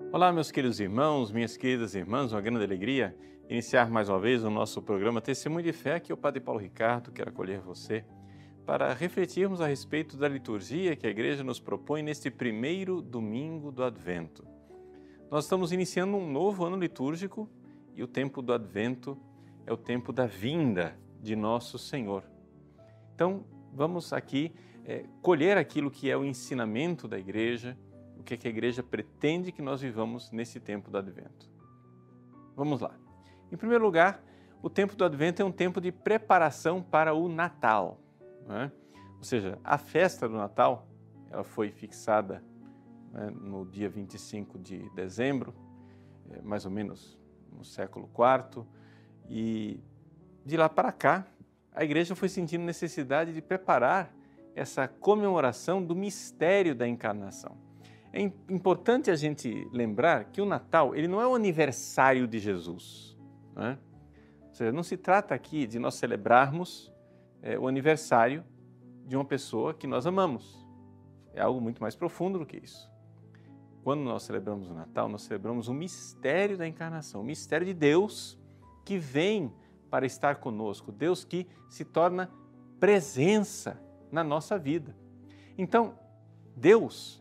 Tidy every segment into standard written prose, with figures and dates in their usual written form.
Olá, meus queridos irmãos, minhas queridas irmãs, uma grande alegria iniciar mais uma vez o nosso programa Testemunho de Fé, que o Padre Paulo Ricardo quer acolher você para refletirmos a respeito da liturgia que a Igreja nos propõe neste primeiro domingo do Advento. Nós estamos iniciando um novo ano litúrgico e o tempo do Advento é o tempo da vinda de nosso Senhor. Então, vamos aqui colher aquilo que é o ensinamento da Igreja, o que a Igreja pretende que nós vivamos nesse tempo do Advento. Vamos lá. Em primeiro lugar, o tempo do Advento é um tempo de preparação para o Natal, né? Ou seja, a festa do Natal ela foi fixada, né, no dia 25 de dezembro, mais ou menos no século IV, e de lá para cá, a Igreja foi sentindo necessidade de preparar essa comemoração do mistério da encarnação. É importante a gente lembrar que o Natal ele não é o aniversário de Jesus, né? Ou seja, não se trata aqui de nós celebrarmos o aniversário de uma pessoa que nós amamos. É algo muito mais profundo do que isso. Quando nós celebramos o Natal, nós celebramos o mistério da encarnação, o mistério de Deus que vem para estar conosco, Deus que se torna presença na nossa vida. Então, Deus,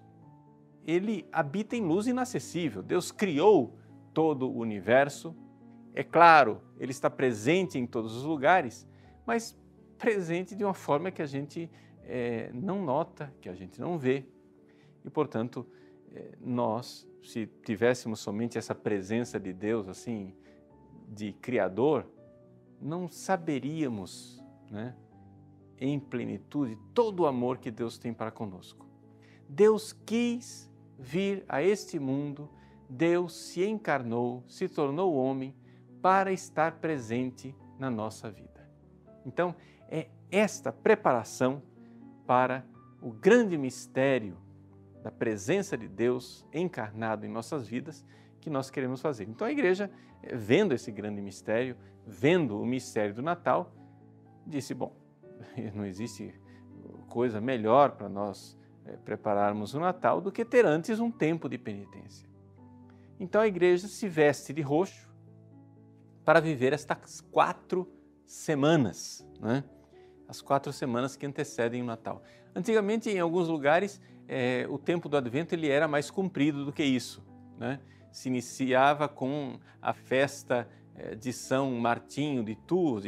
Ele habita em luz inacessível. Deus criou todo o universo. É claro, Ele está presente em todos os lugares, mas presente de uma forma que a gente não nota, que a gente não vê. E, portanto, nós, se tivéssemos somente essa presença de Deus, assim, de Criador, não saberíamos, né, em plenitude todo o amor que Deus tem para conosco. Deus quis vir a este mundo, Deus se encarnou, se tornou homem para estar presente na nossa vida. Então, é esta preparação para o grande mistério da presença de Deus encarnado em nossas vidas que nós queremos fazer. Então, a Igreja, vendo esse grande mistério, vendo o mistério do Natal, disse, bom, não existe coisa melhor para nós prepararmos o Natal do que ter antes um tempo de penitência. Então a Igreja se veste de roxo para viver estas 4 semanas, né? As 4 semanas que antecedem o Natal. Antigamente, em alguns lugares, o tempo do Advento ele era mais comprido do que isso, né? Se iniciava com a festa de São Martinho de Tours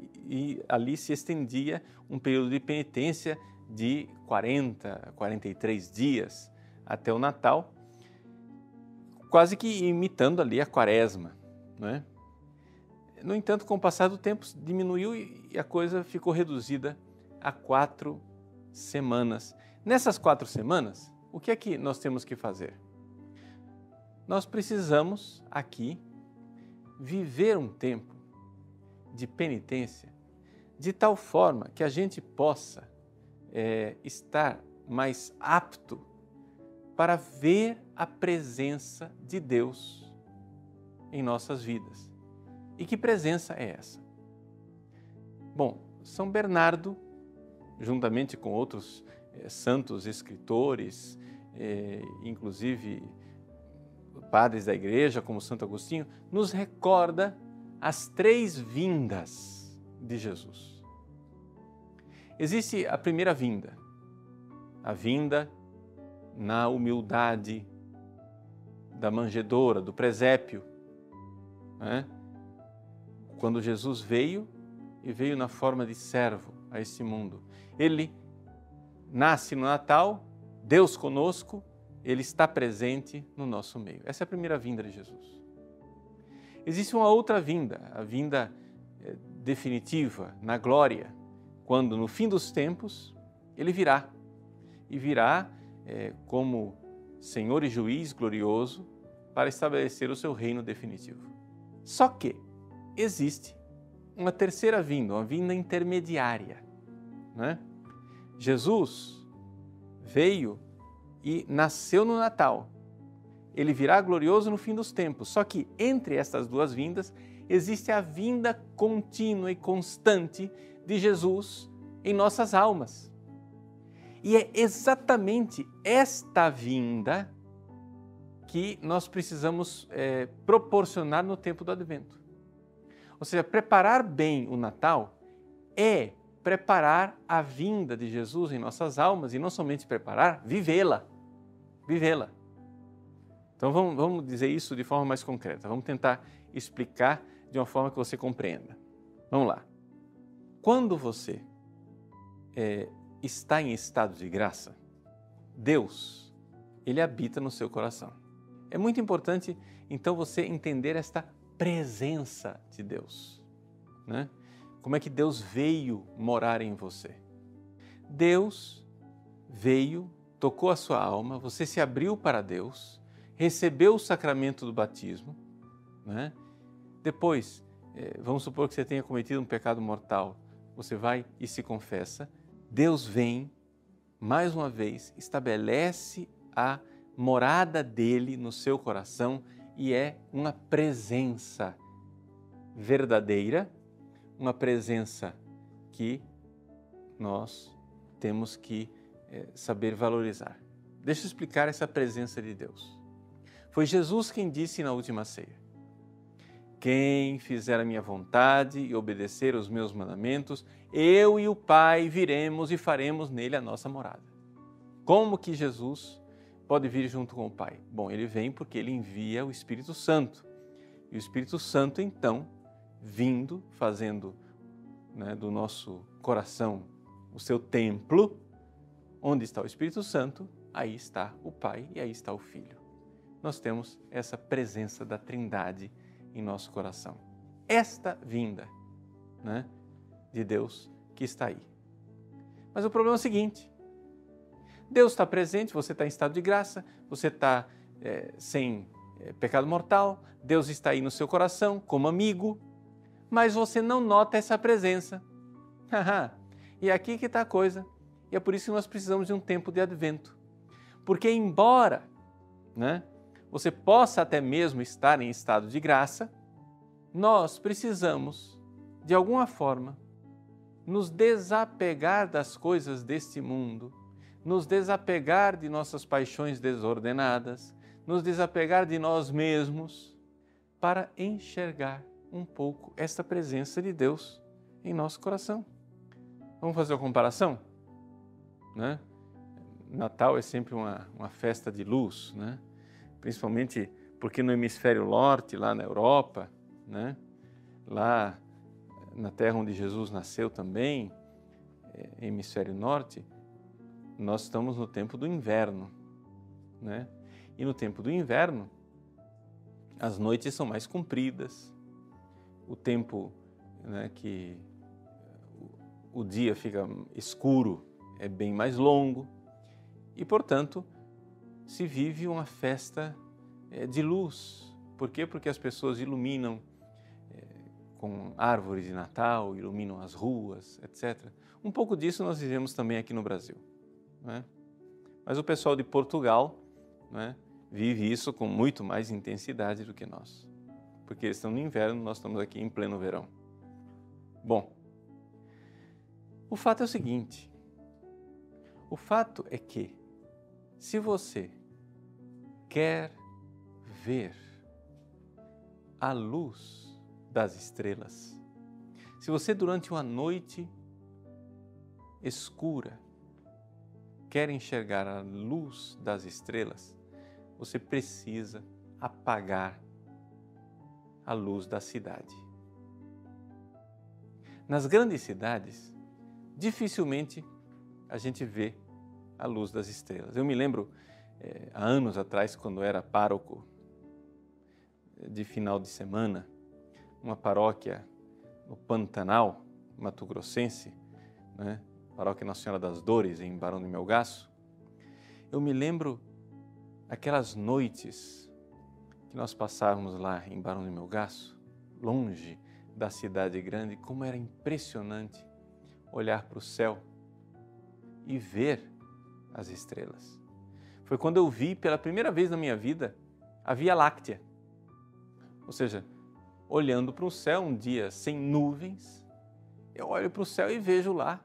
e ali se estendia um período de penitência de 40, 43 dias até o Natal, quase que imitando ali a Quaresma, né? No entanto, com o passar do tempo, diminuiu e a coisa ficou reduzida a 4 semanas. Nessas 4 semanas, o que é que nós temos que fazer? Nós precisamos aqui viver um tempo de penitência de tal forma que a gente possa estar mais apto para ver a presença de Deus em nossas vidas. E que presença é essa? Bom, São Bernardo, juntamente com outros santos escritores, inclusive padres da Igreja, como Santo Agostinho, nos recorda as 3 vindas de Jesus. Existe a primeira vinda, a vinda na humildade da manjedoura, do presépio, né? Quando Jesus veio, e veio na forma de servo a esse mundo. Ele nasce no Natal, Deus conosco, Ele está presente no nosso meio. Essa é a primeira vinda de Jesus. Existe uma outra vinda, a vinda definitiva, na glória, quando no fim dos tempos Ele virá. E virá como Senhor e Juiz glorioso para estabelecer o seu reino definitivo. Só que existe uma terceira vinda, uma vinda intermediária, né? Jesus veio e nasceu no Natal. Ele virá glorioso no fim dos tempos. Só que entre estas 2 vindas existe a vinda contínua e constante de Jesus em nossas almas. E é exatamente esta vinda que nós precisamos proporcionar no tempo do Advento. Ou seja, preparar bem o Natal é preparar a vinda de Jesus em nossas almas e não somente preparar, vivê-la. Vivê-la. Então vamos dizer isso de forma mais concreta. Vamos tentar explicar de uma forma que você compreenda. Vamos lá. Quando você está em estado de graça, Deus, Ele habita no seu coração. É muito importante, então, você entender esta presença de Deus, né? Como é que Deus veio morar em você? Deus veio, tocou a sua alma, você se abriu para Deus, recebeu o sacramento do batismo, né? Depois, vamos supor que você tenha cometido um pecado mortal, você vai e se confessa, Deus vem, mais uma vez, estabelece a morada dele no seu coração e é uma presença verdadeira, uma presença que nós temos que saber valorizar. Deixa eu explicar essa presença de Deus. Foi Jesus quem disse na última ceia: quem fizer a minha vontade e obedecer aos meus mandamentos, eu e o Pai viremos e faremos nele a nossa morada. Como que Jesus pode vir junto com o Pai? Bom, ele vem porque ele envia o Espírito Santo. E o Espírito Santo, então, vindo, fazendo, né, do nosso coração o seu templo, onde está o Espírito Santo, aí está o Pai e aí está o Filho. Nós temos essa presença da Trindade em nosso coração. Esta vinda, né, de Deus que está aí. Mas o problema é o seguinte: Deus está presente, você está em estado de graça, você está sem pecado mortal, Deus está aí no seu coração como amigo, mas você não nota essa presença. E aqui que está a coisa. E é por isso que nós precisamos de um tempo de advento. Porque embora, né, você possa até mesmo estar em estado de graça, nós precisamos, de alguma forma, nos desapegar das coisas deste mundo, nos desapegar de nossas paixões desordenadas, nos desapegar de nós mesmos, para enxergar um pouco esta presença de Deus em nosso coração. Vamos fazer uma comparação? Né? Natal é sempre uma festa de luz, né? Principalmente porque no hemisfério norte, lá na Europa, né? Lá na terra onde Jesus nasceu também, hemisfério norte, nós estamos no tempo do inverno, né? E no tempo do inverno, as noites são mais compridas, o tempo, né, que o dia fica escuro é bem mais longo e, portanto, se vive uma festa de luz. Por quê? Porque as pessoas iluminam com árvores de Natal, iluminam as ruas, etc. Um pouco disso nós vivemos também aqui no Brasil, né? Mas o pessoal de Portugal, né, vive isso com muito mais intensidade do que nós, porque eles estão no inverno, nós estamos aqui em pleno verão. Bom, o fato é o seguinte: o fato é que, se você quer ver a luz das estrelas, se você durante uma noite escura quer enxergar a luz das estrelas, você precisa apagar a luz da cidade. Nas grandes cidades, dificilmente a gente vê a luz das estrelas. Eu me lembro, há anos atrás, quando era pároco de final de semana, uma paróquia no Pantanal, mato-grossense, né? Paróquia Nossa Senhora das Dores, em Barão de Melgaço. Eu me lembro aquelas noites que nós passávamos lá em Barão de Melgaço, longe da cidade grande, como era impressionante olhar para o céu e ver as estrelas. Foi quando eu vi pela primeira vez na minha vida a Via Láctea. Ou seja, olhando para o céu um dia sem nuvens, eu olho para o céu e vejo lá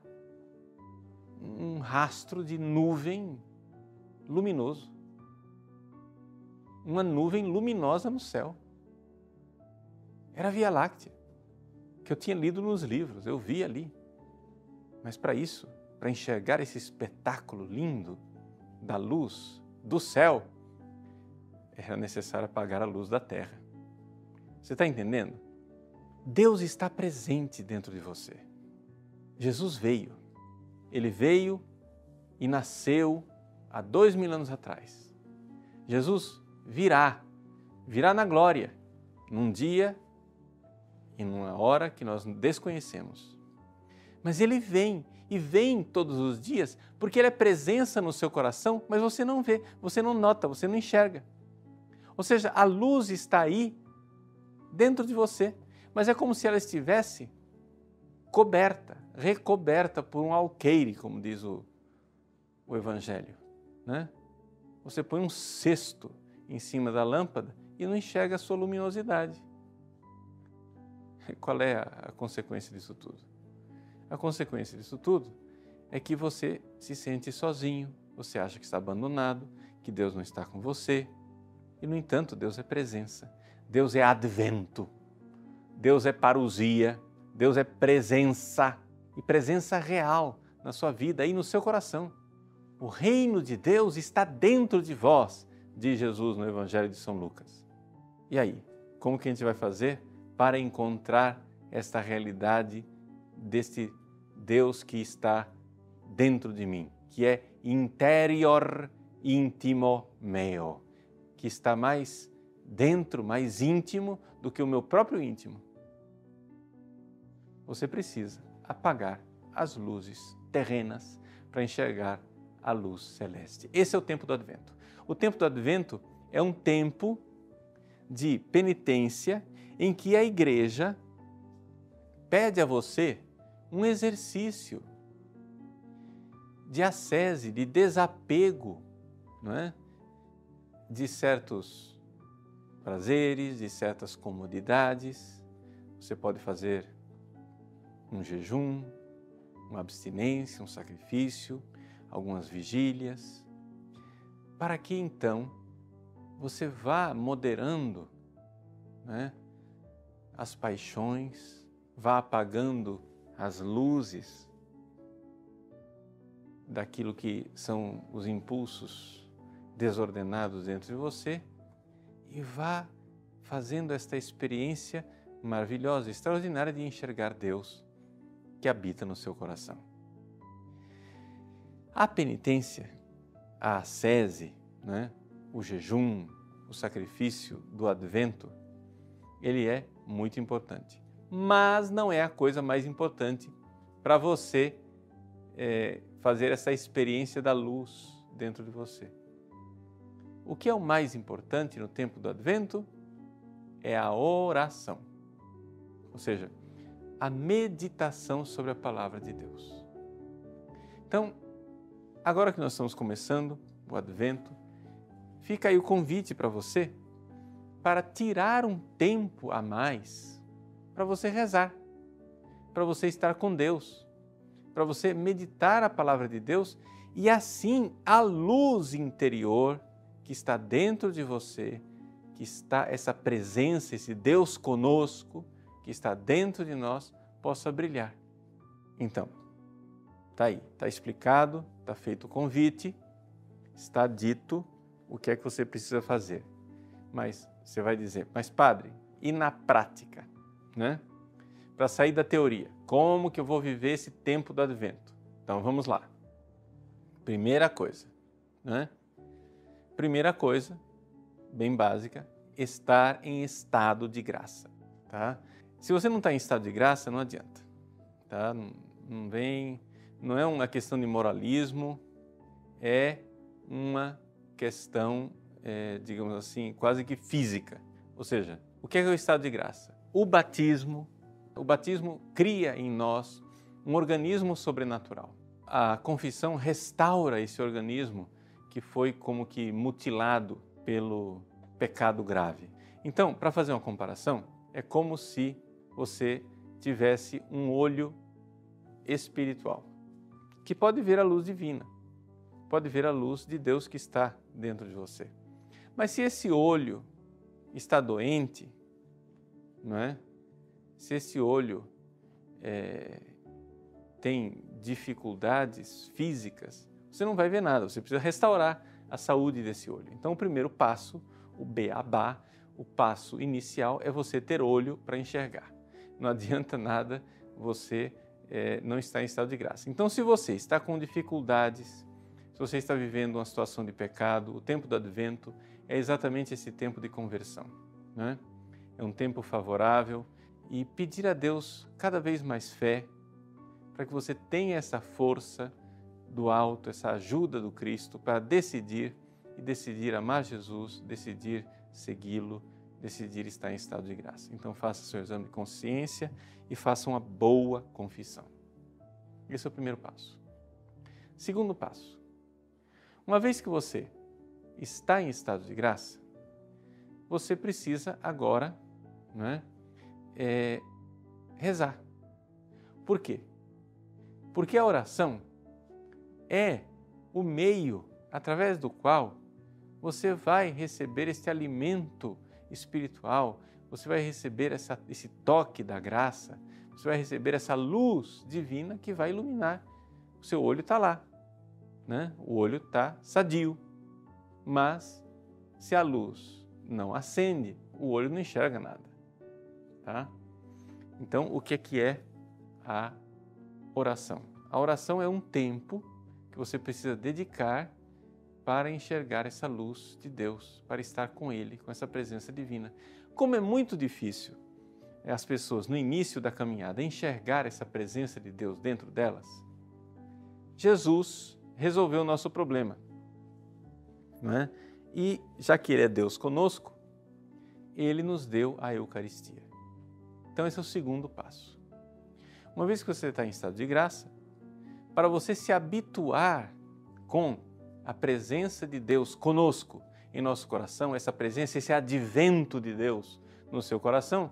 um rastro de nuvem luminoso. uma nuvem luminosa no céu. Era a Via Láctea, que eu tinha lido nos livros, eu vi ali. Mas para isso, para enxergar esse espetáculo lindo da luz do céu, era necessário apagar a luz da terra. Você está entendendo? Deus está presente dentro de você. Jesus veio. Ele veio e nasceu há 2000 anos atrás. Jesus virá na glória, num dia e numa hora que nós desconhecemos. Mas Ele vem, e vem todos os dias, porque Ele é presença no seu coração, mas você não vê, você não nota, você não enxerga. Ou seja, a luz está aí, dentro de você, mas é como se ela estivesse coberta, recoberta por um alqueire, como diz o Evangelho, né? Você põe um cesto em cima da lâmpada e não enxerga a sua luminosidade. Qual é a consequência disso tudo? A consequência disso tudo é que você se sente sozinho, você acha que está abandonado, que Deus não está com você. E, no entanto, Deus é presença, Deus é advento, Deus é parousia, Deus é presença, e presença real na sua vida e no seu coração. O reino de Deus está dentro de vós, diz Jesus no Evangelho de São Lucas. E aí, como que a gente vai fazer para encontrar esta realidade deste Deus que está dentro de mim, que é interior intimo meo, que está mais dentro, mais íntimo do que o meu próprio íntimo? Você precisa apagar as luzes terrenas para enxergar a luz celeste. Esse é o tempo do Advento. O tempo do Advento é um tempo de penitência em que a Igreja pede a você um exercício de ascese, de desapego, não é? De certos prazeres, de certas comodidades. Você pode fazer um jejum, uma abstinência, um sacrifício, algumas vigílias, para que então você vá moderando, né, as paixões, vá apagando as luzes daquilo que são os impulsos desordenados dentro de você e vá fazendo esta experiência maravilhosa, extraordinária de enxergar Deus que habita no seu coração. A penitência, a ascese, né, o jejum, o sacrifício do Advento, ele é muito importante. Mas não é a coisa mais importante para você fazer essa experiência da luz dentro de você. O que é o mais importante no tempo do Advento é a oração, ou seja, a meditação sobre a palavra de Deus. Então, agora que nós estamos começando o Advento, fica aí o convite para você para tirar um tempo a mais para você rezar, para você estar com Deus, para você meditar a palavra de Deus e assim a luz interior que está dentro de você, que está essa presença, esse Deus conosco, que está dentro de nós, possa brilhar. Então, está aí, está explicado, está feito o convite, está dito o que é que você precisa fazer. Mas você vai dizer, mas padre, e na prática, né? Para sair da teoria, como que eu vou viver esse tempo do Advento? Então vamos lá. Primeira coisa, né? Primeira coisa, bem básica, estar em estado de graça, tá? Se você não está em estado de graça, não adianta, tá? Não é uma questão de moralismo, é uma questão, digamos assim, quase que física. Ou seja, o que é o estado de graça? O batismo cria em nós um organismo sobrenatural. A confissão restaura esse organismo que foi como que mutilado pelo pecado grave. Então, para fazer uma comparação, é como se você tivesse um olho espiritual, que pode ver a luz divina, pode ver a luz de Deus que está dentro de você. Mas se esse olho está doente, não é? Se esse olho tem dificuldades físicas, você não vai ver nada, você precisa restaurar a saúde desse olho. Então, o primeiro passo, o beabá, o passo inicial é você ter olho para enxergar. Não adianta nada você não estar em estado de graça. Então, se você está com dificuldades, se você está vivendo uma situação de pecado, o tempo do Advento é exatamente esse tempo de conversão, né? É um tempo favorável e pedir a Deus cada vez mais fé para que você tenha essa força do alto, essa ajuda do Cristo para decidir amar Jesus, decidir segui-lo, decidir estar em estado de graça. Então faça seu exame de consciência e faça uma boa confissão. Esse é o primeiro passo. Segundo passo, uma vez que você está em estado de graça, você precisa agora, né, rezar. Por quê? Porque a oração é o meio através do qual você vai receber esse alimento espiritual, você vai receber esse toque da graça, você vai receber essa luz divina que vai iluminar. O seu olho está lá, né? O olho está sadio, mas se a luz não acende, o olho não enxerga nada, tá? Então, o que é a oração? A oração é um tempo que você precisa dedicar para enxergar essa luz de Deus, para estar com Ele, com essa presença divina. Como é muito difícil as pessoas, no início da caminhada, enxergar essa presença de Deus dentro delas, Jesus resolveu o nosso problema, não é? E já que Ele é Deus conosco, Ele nos deu a Eucaristia. Então esse é o segundo passo. Uma vez que você está em estado de graça, para você se habituar com a presença de Deus conosco em nosso coração, essa presença, esse advento de Deus no seu coração,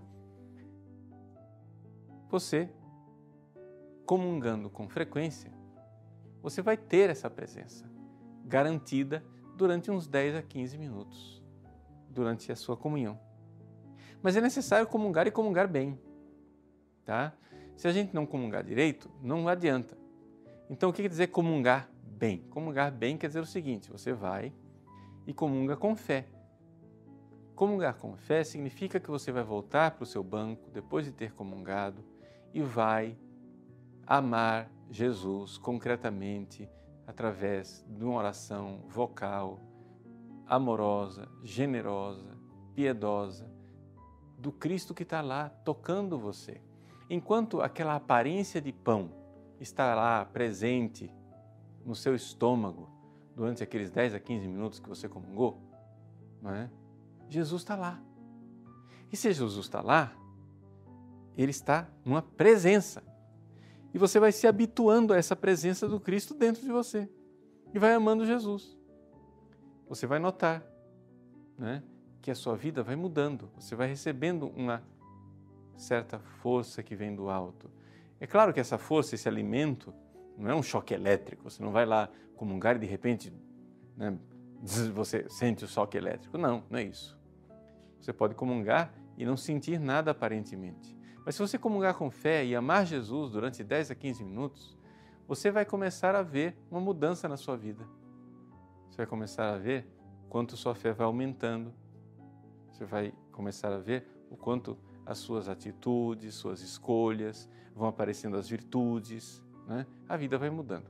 você, comungando com frequência, você vai ter essa presença garantida durante uns 10 a 15 minutos, durante a sua comunhão. Mas é necessário comungar e comungar bem, tá? Se a gente não comungar direito, não adianta. Então, o que quer dizer comungar bem? Comungar bem quer dizer o seguinte: você vai e comunga com fé. Comungar com fé significa que você vai voltar para o seu banco depois de ter comungado e vai amar Jesus concretamente através de uma oração vocal, amorosa, generosa, piedosa, do Cristo que está lá tocando você. Enquanto aquela aparência de pão está lá presente no seu estômago durante aqueles 10 a 15 minutos que você comungou, não é? Jesus está lá. E se Jesus está lá, Ele está numa presença. E você vai se habituando a essa presença do Cristo dentro de você. E vai amando Jesus. Você vai notar, né, que a sua vida vai mudando. Você vai recebendo uma certa força que vem do alto. É claro que essa força, esse alimento, não é um choque elétrico. Você não vai lá comungar e de repente, né, você sente o choque elétrico. Não, não é isso. Você pode comungar e não sentir nada aparentemente. Mas se você comungar com fé e amar Jesus durante 10 a 15 minutos, você vai começar a ver uma mudança na sua vida. Você vai começar a ver o quanto sua fé vai aumentando. Você vai começar a ver o quanto as suas atitudes, suas escolhas, vão aparecendo as virtudes, né? A vida vai mudando.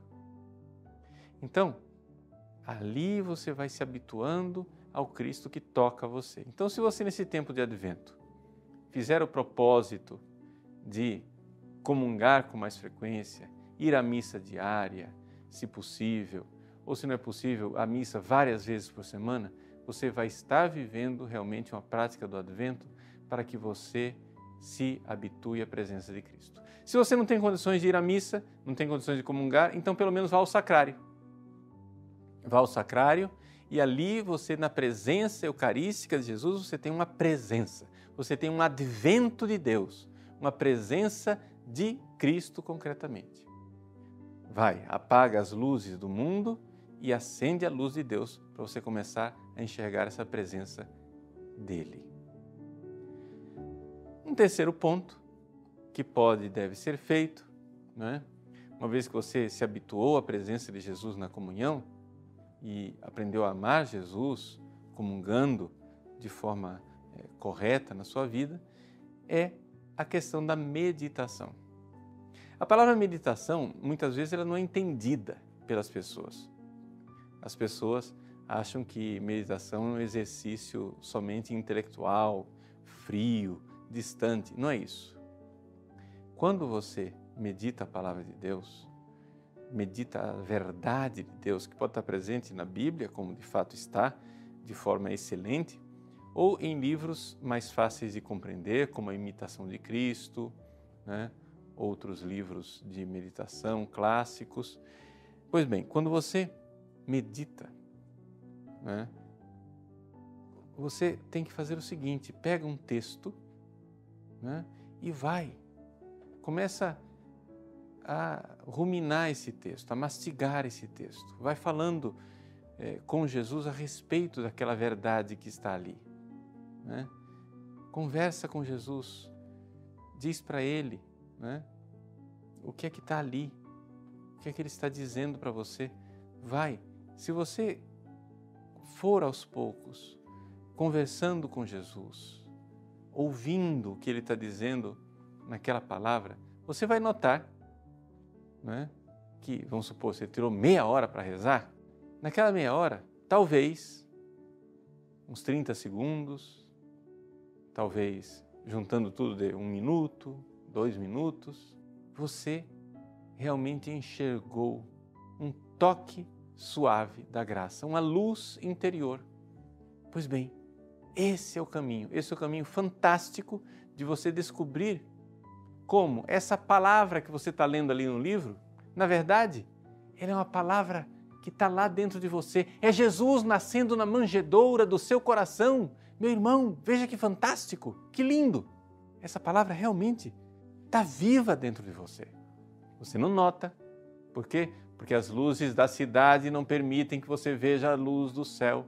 Então, ali você vai se habituando ao Cristo que toca você. Então, se você nesse tempo de Advento fizer o propósito de comungar com mais frequência, ir à missa diária, se possível, ou se não é possível, à missa várias vezes por semana, você vai estar vivendo realmente uma prática do Advento para que você se habitue à presença de Cristo. Se você não tem condições de ir à missa, não tem condições de comungar, então pelo menos vá ao sacrário. Vá ao sacrário e ali você, na presença eucarística de Jesus, você tem uma presença, você tem um advento de Deus, uma presença de Cristo concretamente. Vai, apaga as luzes do mundo e acende a luz de Deus para você começar a enxergar essa presença dele. Um terceiro ponto que pode e deve ser feito, né? Uma vez que você se habituou à presença de Jesus na comunhão e aprendeu a amar Jesus, comungando de forma correta na sua vida, é a questão da meditação. A palavra meditação, muitas vezes, ela não é entendida pelas pessoas. As pessoas acham que meditação é um exercício somente intelectual, frio, distante. Não é isso. Quando você medita a palavra de Deus, medita a verdade de Deus, que pode estar presente na Bíblia, como de fato está, de forma excelente, ou em livros mais fáceis de compreender, como a Imitação de Cristo, né? Outros livros de meditação clássicos. Pois bem, quando você medita, né, você tem que fazer o seguinte: pega um texto, né, e começa a ruminar esse texto, a mastigar esse texto. Vai falando com Jesus a respeito daquela verdade que está ali, né? Conversa com Jesus, diz para Ele, né, o que é que está ali, o que é que Ele está dizendo para você. Se você for aos poucos, conversando com Jesus, ouvindo o que Ele está dizendo naquela palavra, você vai notar, né, que, vamos supor, você tirou meia hora para rezar, naquela meia hora, talvez, uns 30 segundos, talvez, juntando tudo de 1 minuto, 2 minutos, você realmente enxergou um toque suave da graça, uma luz interior. Pois bem, esse é o caminho fantástico de você descobrir como essa palavra que você está lendo ali no livro, na verdade, ela é uma palavra que está lá dentro de você. É Jesus nascendo na manjedoura do seu coração. Meu irmão, veja que fantástico, que lindo! Essa palavra realmente está viva dentro de você. Você não nota. Por quê? Porque as luzes da cidade não permitem que você veja a luz do céu.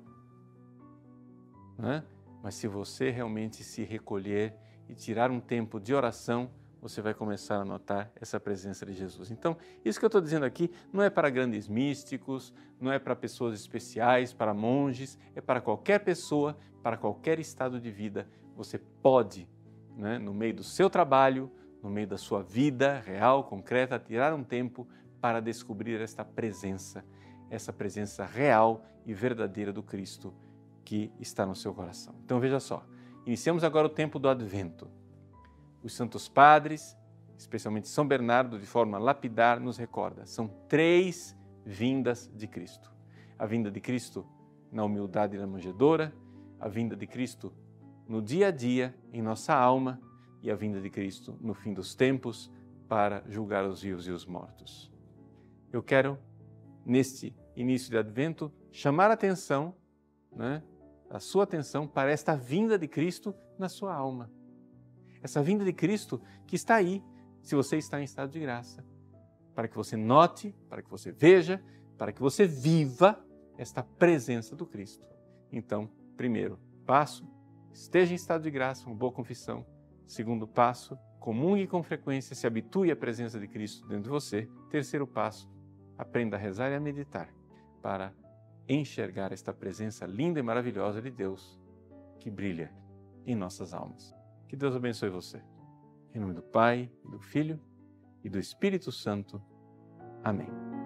Né? Mas se você realmente se recolher e tirar um tempo de oração, você vai começar a notar essa presença de Jesus. Então, isso que eu estou dizendo aqui não é para grandes místicos, não é para pessoas especiais, para monges, é para qualquer pessoa, para qualquer estado de vida. Você pode, né, no meio do seu trabalho, no meio da sua vida real, concreta, tirar um tempo para descobrir essa presença real e verdadeira do Cristo que está no seu coração. Então veja só, iniciamos agora o tempo do Advento. Os santos padres, especialmente São Bernardo, de forma lapidar, nos recorda, são 3 vindas de Cristo. A vinda de Cristo na humildade e na manjedoura, a vinda de Cristo no dia a dia, em nossa alma, e a vinda de Cristo no fim dos tempos, para julgar os vivos e os mortos. Eu quero, neste início de Advento, chamar a atenção, né, a sua atenção para esta vinda de Cristo na sua alma. Essa vinda de Cristo que está aí, se você está em estado de graça, para que você note, para que você veja, para que você viva esta presença do Cristo. Então, primeiro passo, esteja em estado de graça, uma boa confissão. Segundo passo, comungue com frequência, se habitue à presença de Cristo dentro de você. Terceiro passo, aprenda a rezar e a meditar para enxergar esta presença linda e maravilhosa de Deus que brilha em nossas almas. Que Deus abençoe você. Em nome do Pai, do Filho e do Espírito Santo. Amém.